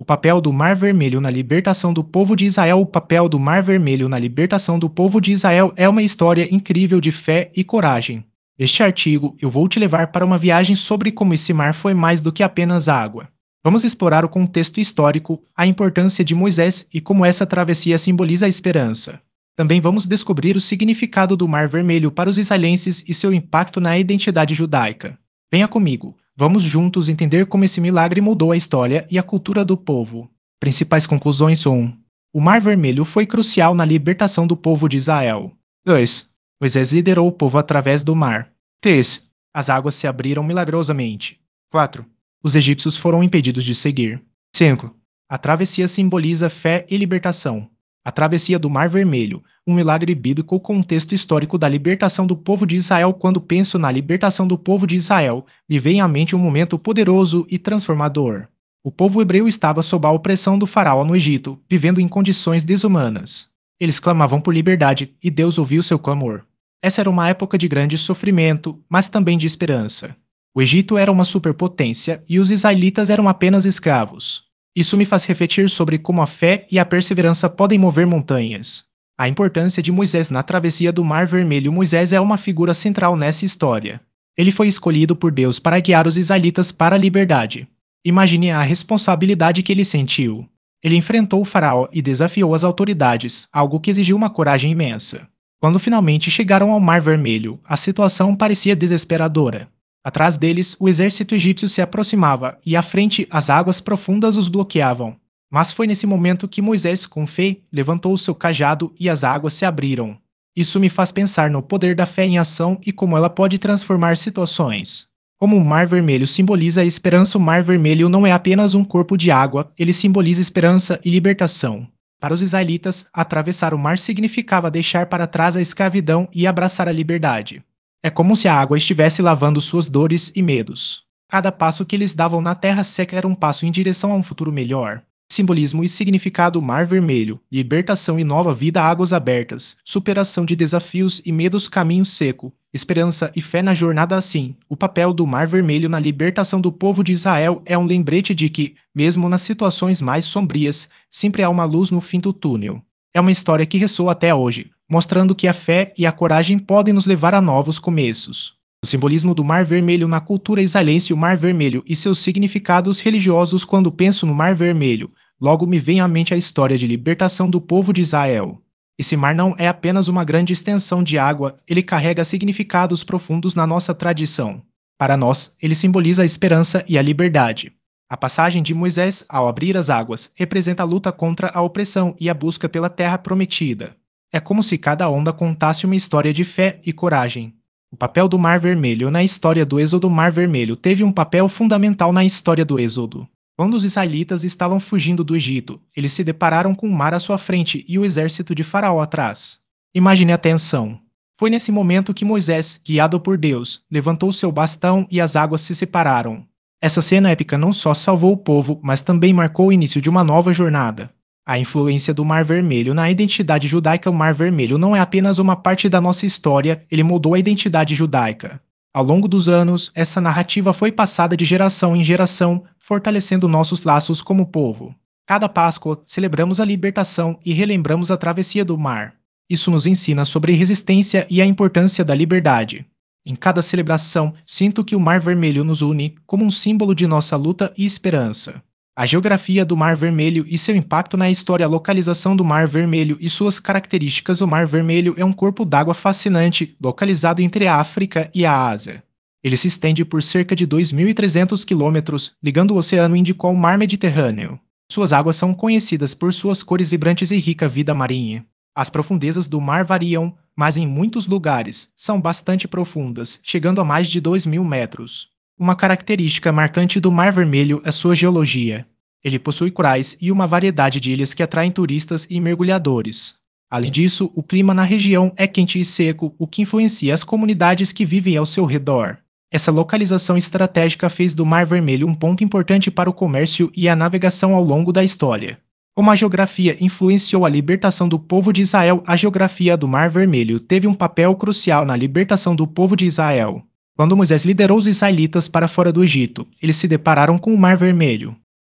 papel do Mar Vermelho na libertação do povo de Israel. O papel do Mar Vermelho na libertação do povo de Israel é uma história incrível de fé e coragem. Neste artigo, eu vou te levar para uma viagem sobre como esse mar foi mais do que apenas água. Vamos explorar o contexto histórico, a importância de Moisés e como essa travessia simboliza a esperança. Também vamos descobrir o significado do Mar Vermelho para os israelenses e seu impacto na identidade judaica. Venha comigo, vamos juntos entender como esse milagre mudou a história e a cultura do povo. Principais conclusões 1. O Mar Vermelho foi crucial na libertação do povo de Israel. 2. Moisés liderou o povo através do mar. 3. As águas se abriram milagrosamente. 4. Os egípcios foram impedidos de seguir. 5. A travessia simboliza fé e libertação. A travessia do Mar Vermelho, um milagre bíblico. Contexto histórico da libertação do povo de Israel. Quando penso na libertação do povo de Israel, me vem à mente um momento poderoso e transformador. O povo hebreu estava sob a opressão do faraó no Egito, vivendo em condições desumanas. Eles clamavam por liberdade e Deus ouviu seu clamor. Essa era uma época de grande sofrimento, mas também de esperança. O Egito era uma superpotência e os israelitas eram apenas escravos. Isso me faz refletir sobre como a fé e a perseverança podem mover montanhas. A importância de Moisés na travessia do Mar Vermelho. Moisés é uma figura central nessa história. Ele foi escolhido por Deus para guiar os israelitas para a liberdade. Imagine a responsabilidade que ele sentiu. Ele enfrentou o faraó e desafiou as autoridades, algo que exigiu uma coragem imensa. Quando finalmente chegaram ao Mar Vermelho, a situação parecia desesperadora. Atrás deles, o exército egípcio se aproximava e à frente as águas profundas os bloqueavam. Mas foi nesse momento que Moisés, com fé, levantou o seu cajado e as águas se abriram. Isso me faz pensar no poder da fé em ação e como ela pode transformar situações. Como o Mar Vermelho simboliza a esperança, o Mar Vermelho não é apenas um corpo de água, ele simboliza esperança e libertação. Para os israelitas, atravessar o mar significava deixar para trás a escravidão e abraçar a liberdade. É como se a água estivesse lavando suas dores e medos. Cada passo que eles davam na terra seca era um passo em direção a um futuro melhor. Simbolismo e significado: Mar Vermelho, libertação e nova vida, águas abertas, superação de desafios e medos, caminho seco, esperança e fé na jornada. Assim, o papel do Mar Vermelho na libertação do povo de Israel é um lembrete de que, mesmo nas situações mais sombrias, sempre há uma luz no fim do túnel. É uma história que ressoa até hoje, mostrando que a fé e a coragem podem nos levar a novos começos. O simbolismo do Mar Vermelho na cultura israelense. O Mar Vermelho e seus significados religiosos. Quando penso no Mar Vermelho, logo me vem à mente a história de libertação do povo de Israel. Esse mar não é apenas uma grande extensão de água, ele carrega significados profundos na nossa tradição. Para nós, ele simboliza a esperança e a liberdade. A passagem de Moisés, ao abrir as águas, representa a luta contra a opressão e a busca pela terra prometida. É como se cada onda contasse uma história de fé e coragem. O papel do Mar Vermelho na história do Êxodo. O Mar Vermelho teve um papel fundamental na história do Êxodo. Quando os israelitas estavam fugindo do Egito, eles se depararam com o mar à sua frente e o exército de Faraó atrás. Imagine a tensão. Foi nesse momento que Moisés, guiado por Deus, levantou seu bastão e as águas se separaram. Essa cena épica não só salvou o povo, mas também marcou o início de uma nova jornada. A influência do Mar Vermelho na identidade judaica. O Mar Vermelho não é apenas uma parte da nossa história, ele mudou a identidade judaica. Ao longo dos anos, essa narrativa foi passada de geração em geração, fortalecendo nossos laços como povo. Cada Páscoa, celebramos a libertação e relembramos a travessia do mar. Isso nos ensina sobre resistência e a importância da liberdade. Em cada celebração, sinto que o Mar Vermelho nos une como um símbolo de nossa luta e esperança. A geografia do Mar Vermelho e seu impacto na história. A localização do Mar Vermelho e suas características. O Mar Vermelho é um corpo d'água fascinante, localizado entre a África e a Ásia. Ele se estende por cerca de 2.300 quilômetros, ligando o Oceano Índico ao Mar Mediterrâneo. Suas águas são conhecidas por suas cores vibrantes e rica vida marinha. As profundezas do mar variam, mas em muitos lugares são bastante profundas, chegando a mais de 2.000 metros. Uma característica marcante do Mar Vermelho é sua geologia. Ele possui corais e uma variedade de ilhas que atraem turistas e mergulhadores. Além disso, o clima na região é quente e seco, o que influencia as comunidades que vivem ao seu redor. Essa localização estratégica fez do Mar Vermelho um ponto importante para o comércio e a navegação ao longo da história. Como a geografia influenciou a libertação do povo de Israel, a geografia do Mar Vermelho teve um papel crucial na libertação do povo de Israel. Quando Moisés liderou os israelitas para fora do Egito, eles se depararam com o Mar Vermelho.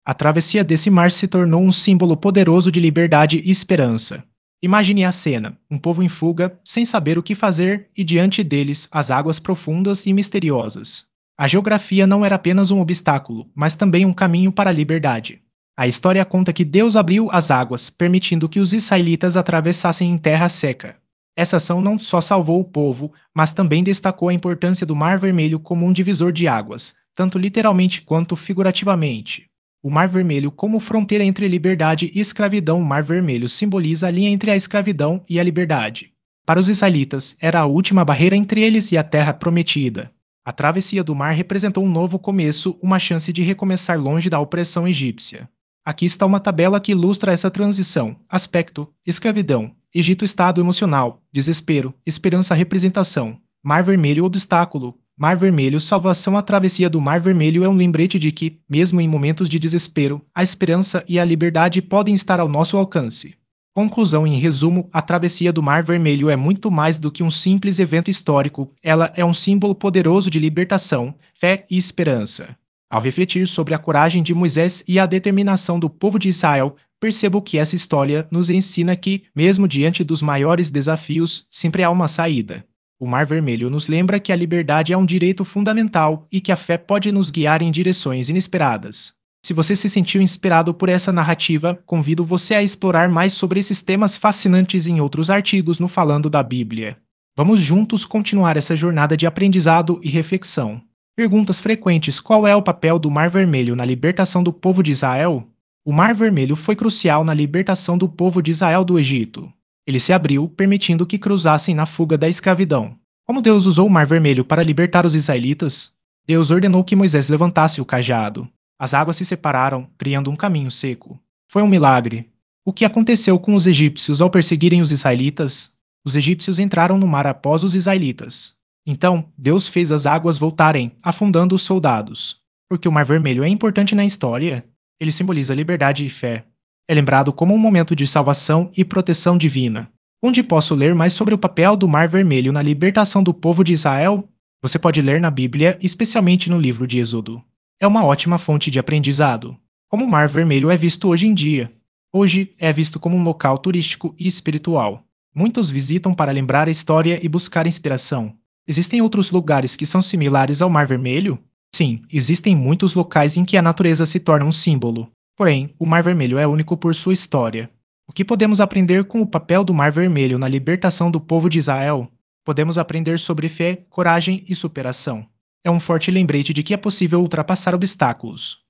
A travessia desse mar se tornou um símbolo poderoso de liberdade e esperança. Imagine a cena: um povo em fuga, sem saber o que fazer, e diante deles as águas profundas e misteriosas. A geografia não era apenas um obstáculo, mas também um caminho para a liberdade. A história conta que Deus abriu as águas, permitindo que os israelitas atravessassem em terra seca. Essa ação não só salvou o povo, mas também destacou a importância do Mar Vermelho como um divisor de águas, tanto literalmente quanto figurativamente. O Mar Vermelho, como fronteira entre liberdade e escravidão, o Mar Vermelho simboliza a linha entre a escravidão e a liberdade. Para os israelitas, era a última barreira entre eles e a terra prometida. A travessia do mar representou um novo começo, uma chance de recomeçar longe da opressão egípcia. Aqui está uma tabela que ilustra essa transição: aspecto, escravidão, Egito, estado emocional, desespero, esperança, representação, Mar Vermelho, obstáculo, Mar Vermelho, salvação. A travessia do Mar Vermelho é um lembrete de que, mesmo em momentos de desespero, a esperança e a liberdade podem estar ao nosso alcance. Conclusão: em resumo, a travessia do Mar Vermelho é muito mais do que um simples evento histórico, ela é um símbolo poderoso de libertação, fé e esperança. Ao refletir sobre a coragem de Moisés e a determinação do povo de Israel, percebo que essa história nos ensina que, mesmo diante dos maiores desafios, sempre há uma saída. O Mar Vermelho nos lembra que a liberdade é um direito fundamental e que a fé pode nos guiar em direções inesperadas. Se você se sentiu inspirado por essa narrativa, convido você a explorar mais sobre esses temas fascinantes em outros artigos no Falando da Bíblia. Vamos juntos continuar essa jornada de aprendizado e reflexão. Perguntas frequentes: qual é o papel do Mar Vermelho na libertação do povo de Israel? O Mar Vermelho foi crucial na libertação do povo de Israel do Egito. Ele se abriu, permitindo que cruzassem na fuga da escravidão. Como Deus usou o Mar Vermelho para libertar os israelitas? Deus ordenou que Moisés levantasse o cajado. As águas se separaram, criando um caminho seco. Foi um milagre. O que aconteceu com os egípcios ao perseguirem os israelitas? Os egípcios entraram no mar após os israelitas. Então, Deus fez as águas voltarem, afundando os soldados. Porque o Mar Vermelho é importante na história? Ele simboliza liberdade e fé. É lembrado como um momento de salvação e proteção divina. Onde posso ler mais sobre o papel do Mar Vermelho na libertação do povo de Israel? Você pode ler na Bíblia, especialmente no livro de Êxodo. É uma ótima fonte de aprendizado. Como o Mar Vermelho é visto hoje em dia? Hoje é visto como um local turístico e espiritual. Muitos visitam para lembrar a história e buscar inspiração. Existem outros lugares que são similares ao Mar Vermelho? Sim, existem muitos locais em que a natureza se torna um símbolo. Porém, o Mar Vermelho é único por sua história. O que podemos aprender com o papel do Mar Vermelho na libertação do povo de Israel? Podemos aprender sobre fé, coragem e superação. É um forte lembrete de que é possível ultrapassar obstáculos.